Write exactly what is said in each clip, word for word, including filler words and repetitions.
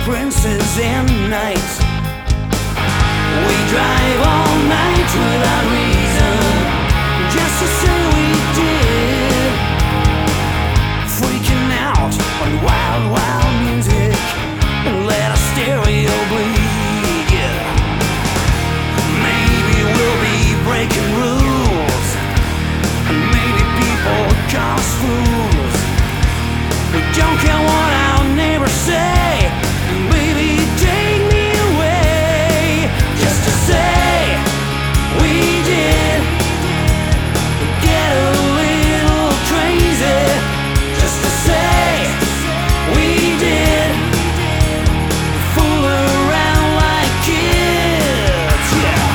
princes and knights. We drive all night without reason, just to say we did. Freaking out on wild, wild music, and let our stereo bleed, yeah. Maybe we'll be breaking rules, and maybe people call us fools. We don't care what our neighbors say, baby, take me away. Just to say we did get a little crazy. Just to say we did fool around like kids, yeah.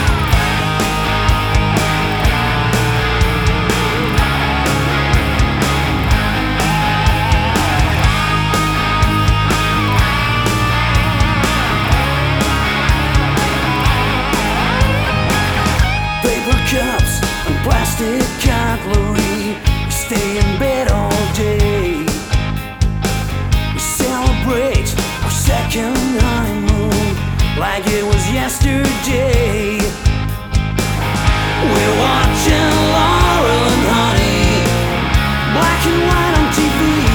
Paper cups and plastic cutlery, we stay in bed all day. We celebrate our second honeymoon like it was yesterday. We're watching Laurel and Honey, black and white on T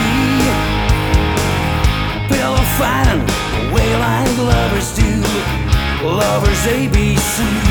V. Pillow fighting away like lovers do, lovers A B C.